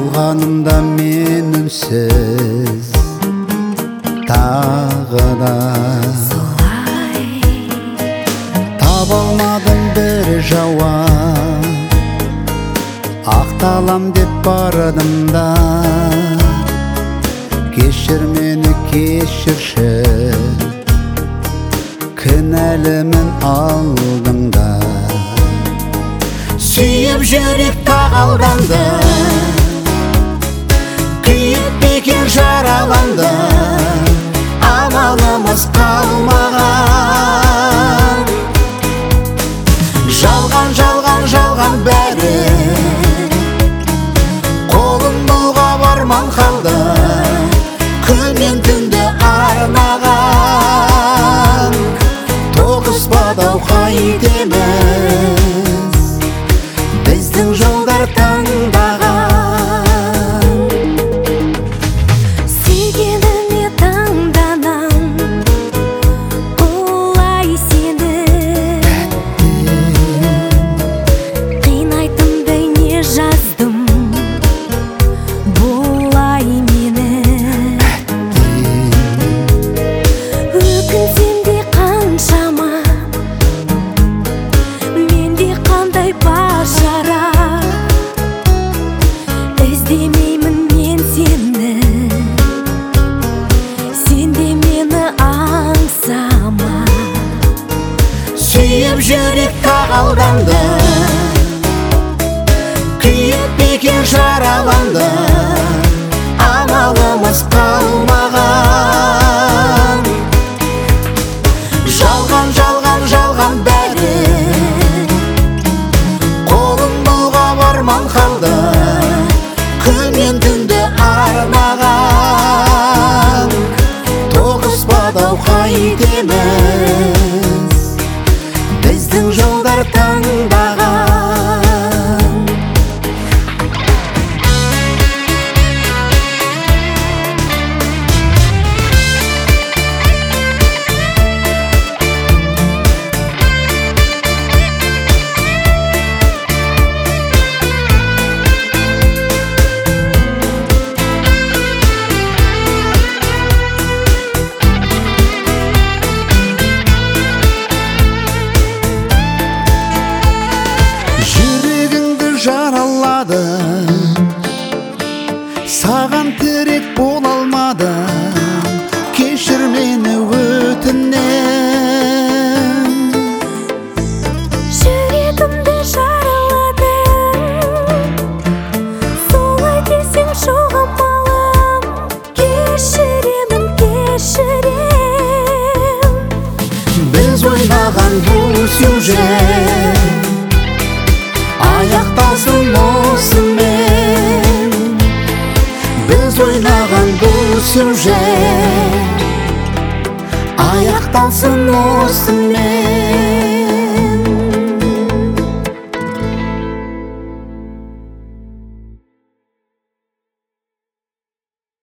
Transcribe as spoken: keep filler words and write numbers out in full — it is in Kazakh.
қалғанымда мен үнсіз тағы да солай таба алмадым бір жауап, ақталам деп бардым да. Кешір мені, кешірші, кінәлімін алдыңда. Сүйіп жүрек тағалданды, күйіп бекер жараланды, амалымыз қалмаған. Жалған, жалған, жалған бәрі, қолым бұлғап арман қалды, күн мен түнді арнаған. Тоғыспадау қайтеміз, біздің жолдар таңдаған. сүйгеніңе таңданам, олай сені қинайтындай не жаздым, бұлай мені. Өкінсем де қаншама, менде қандай бар шара. Іздемеймін мен сені, сен де мені аңсама. Сүйіп жүрек тағалданды, күйіп бекер жараланды, амалымыз қалмаған. Жалған, жалған, жалған бәрі, қолым бұлғап арман қалды, күн мен түнді арнаған. Тоғыспадау қайтеміз, біздің жолдар таңдаған. Жүрегіңді жаралады, саған тірек бола алмадым, кешір мені өтінем. Жүрегімді жараладың, солай десең жоғалмалым. Кешіремін, кешірем. Біз ойнаған бұл сюжет аяқталсын осымен. Біз ойнаған бұл сюжет аяқталсын